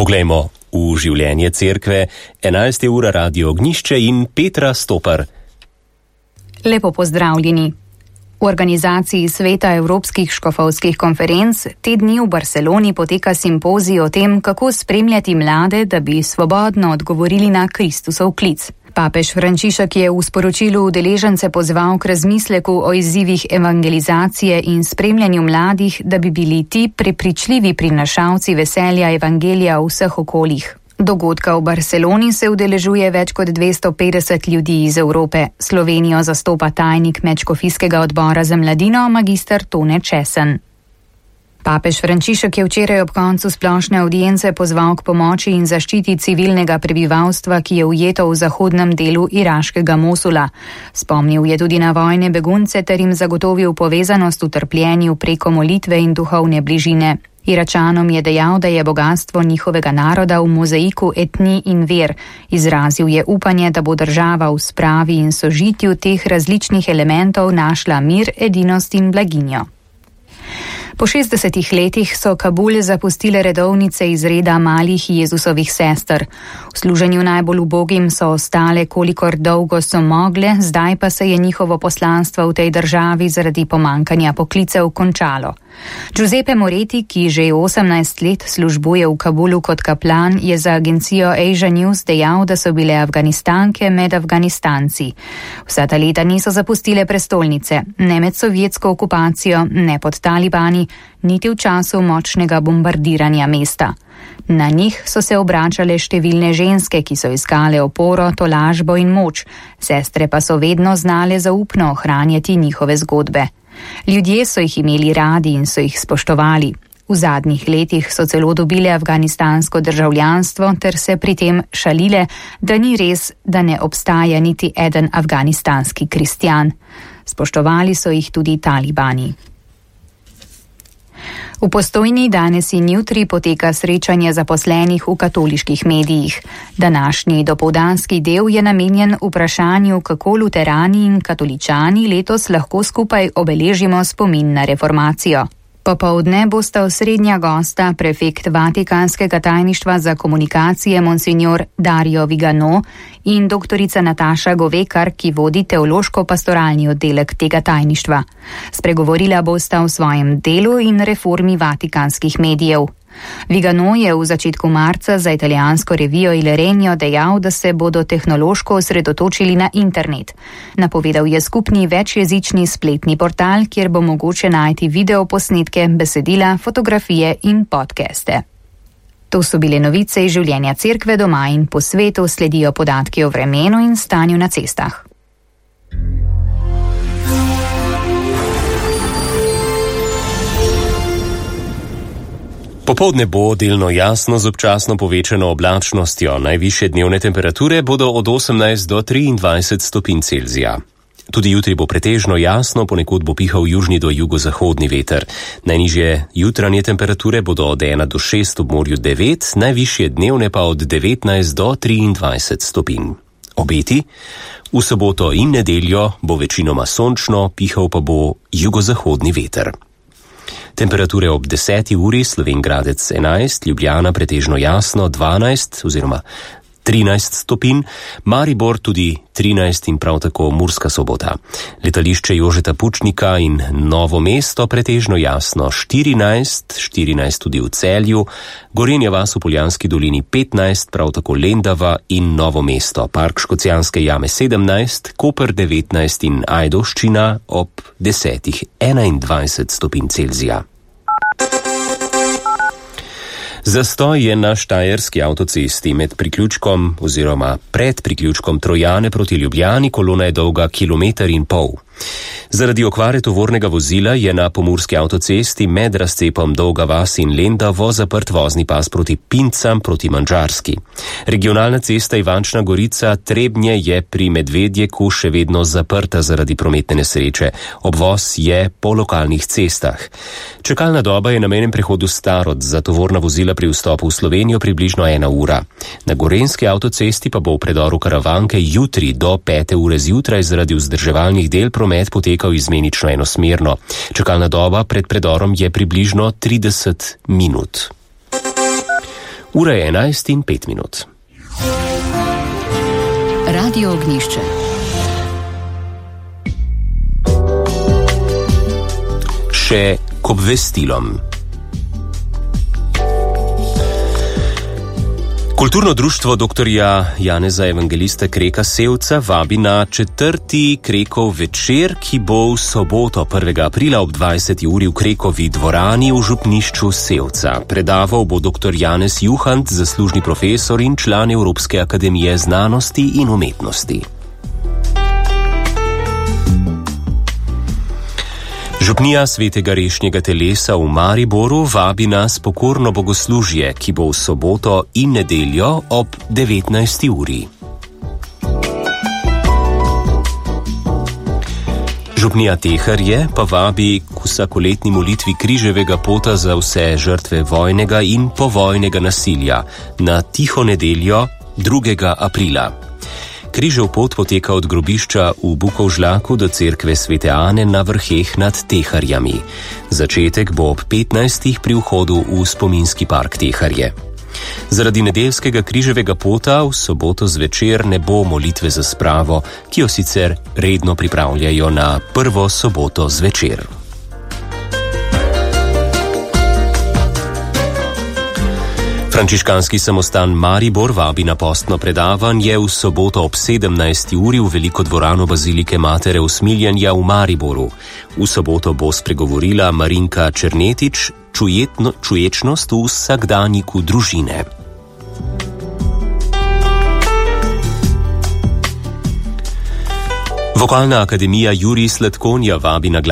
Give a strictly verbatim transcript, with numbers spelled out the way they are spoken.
Poglejmo v življenje cerkve, enajsta ura Radio Ognjišče in Petra Stopar. Lepo pozdravljeni. V organizaciji Sveta Evropskih škofovskih konferenc te dni v Barceloni poteka simpozij o tem, kako spremljati mlade, da bi svobodno odgovorili na Kristusov klic. Papež Frančišek je v sporočilu udeležence pozval k razmisleku o izzivih evangelizacije in spremljanju mladih, da bi bili ti prepričljivi prinašalci veselja evangelija v vseh okoljih. Dogodka v Barceloni se udeležuje več kot dvesto petdeset ljudi iz Evrope. Slovenijo zastopa tajnik Medškofijskega odbora za mladino, magister Tone Česen. Papež Frančišek je včeraj ob koncu splošne avdience pozval k pomoči in zaščiti civilnega prebivalstva, ki je ujeto v zahodnem delu iraškega Mosula. Spomnil je tudi na vojne begunce ter jim zagotovil povezanost v trpljenju preko molitve in duhovne bližine. Iračanom je dejal, da je bogatstvo njihovega naroda v mozaiku etnij in ver. Izrazil je upanje, da bo država v spravi in sožitju teh različnih elementov našla mir, edinost in blaginjo. Po šestdesetih letih so Kabul zapustile redovnice iz reda malih Jezusovih sester. V služenju najbolj ubogim so ostale, kolikor dolgo so mogle, zdaj pa se je njihovo poslanstvo v tej državi zaradi pomankanja poklicev končalo. Giuseppe Moretti, ki že osemnajst let službuje v Kabulu kot kaplan, je za agencijo Asia News dejal, da so bile Afganistanke med Afganistanci. Vsa ta leta niso zapustile prestolnice, ne med sovjetsko okupacijo, ne pod talibani, niti v času močnega bombardiranja mesta. Na njih so se obračale številne ženske, ki so iskale oporo, tolažbo in moč, sestre pa so vedno znale zaupno ohranjati njihove zgodbe. Ljudje so jih imeli radi in so jih spoštovali. V zadnjih letih so celo dobile afganistansko državljanstvo ter se pri tem šalile, da ni res, da ne obstaja niti eden afganistanski kristjan. Spoštovali so jih tudi talibani. V Postojni danes in jutri poteka srečanje zaposlenih v katoliških medijih. Današnji dopoldanski del je namenjen vprašanju, kako luterani in katoličani letos lahko skupaj obeležimo spomin na reformacijo. Popoldne bosta osrednja gosta prefekt Vatikanskega tajništva za komunikacije monsignor Dario Vigano in doktorica Nataša Govekar, ki vodi teološko-pastoralni oddelek tega tajništva. Spregovorila bosta o svojem delu in reformi vatikanskih medijev. Vigano je v začetku marca za italijansko revijo Il Regno dejal, da se bodo tehnološko osredotočili na internet. Napovedal je skupni večjezični spletni portal, kjer bo mogoče najti videoposnetke, besedila, fotografije in podcaste. To so bile novice iz življenja cerkve doma in po svetu, sledijo podatki o vremenu in stanju na cestah. Popoldne bo delno jasno z občasno povečano oblačnostjo. Najvišje dnevne temperature bodo od osemnajst do triindvajset stopinj Celzija. Tudi jutri bo pretežno jasno, ponekod bo pihal južni do jugozahodni veter. Najnižje jutranje temperature bodo od ena do šest, ob morju devet, najvišje dnevne pa od devetnajst do triindvajset stopinj. Obeti? V soboto in nedeljo bo večinoma sončno, pihal pa bo jugozahodni veter. Temperature ob deseti uri, Slovenj Gradec enajst, Ljubljana pretežno jasno dvanajst oziroma trinajst stopinj, Maribor tudi trinajst in prav tako Murska Sobota. Letališče Jožeta Pučnika in Novo mesto pretežno jasno štirinajst, štirinajst tudi v Celju, Gorenja vas v Poljanski dolini petnajst, prav tako Lendava in Novo mesto, Park Škocjanske jame sedemnajst, Koper devetnajst in Ajdovščina ob desetih enaindvajset stopinj Celzija. Zastoj je na štajerski avtocesti med priključkom oziroma pred priključkom Trojane proti Ljubljani, kolona je dolga kilometer in pol. Zaradi okvare tovornega vozila je na pomurski avtocesti med razcepom Dolga vas in Lendavo zaprt vozni pas proti Pincam proti Manžarski. Regionalna cesta Ivančna Gorica Trebnje je pri Medvedjeku še vedno zaprta zaradi prometne nesreče. Obvoz je po lokalnih cestah. Čakalna doba je na mejnem prehodu Starod za tovorna vozila pri vstopu v Slovenijo približno ena ura. Na gorenjski avtocesti pa bo v predoru Karavanke jutri do pete ure zjutraj zaradi vzdrževalnih del promet potekal izmenično enosmerno. Čakalna doba pred predorom je približno trideset minut. Ura je enajst in pet minut. Radio Ognjišče. Še k obvestilom. Kulturno društvo doktorja Janeza Evangelista Kreka Sevca vabi na četrti Krekov večer, ki bo v soboto prvega aprila ob dvajseti uri v Krekovi dvorani v župnišču Sevca. Predaval bo doktor Janez Juhant, zaslužni profesor in član Evropske akademije znanosti in umetnosti. Župnija Svetega Rešnjega telesa v Mariboru vabi nas pokorno bogoslužje, ki bo v soboto in nedeljo ob devetnajsti uri. Župnija Teharje pa vabi k vsakoletni molitvi križevega pota za vse žrtve vojnega in povojnega nasilja na tiho nedeljo drugega aprila. Križev pot poteka od grobišča v Bukovžlaku do cerkve Svete Ane na Vrheh nad Teharjami. Začetek bo ob petnajstih pri vhodu v spominski park Teharje. Zaradi nedeljskega križevega pota v soboto zvečer ne bo molitve za spravo, ki jo sicer redno pripravljajo na prvo soboto zvečer. Frančiškanski samostan Maribor vabi na postno predavanje v soboto ob sedemnajsti uri v veliko dvorano Bazilike Matere Usmiljanja v Mariboru. V soboto bo spregovorila Marinka Černetič, čujetno, čuječnost v vsakdanjiku družine. Vokalna akademija Jurij Sladkonja vabi na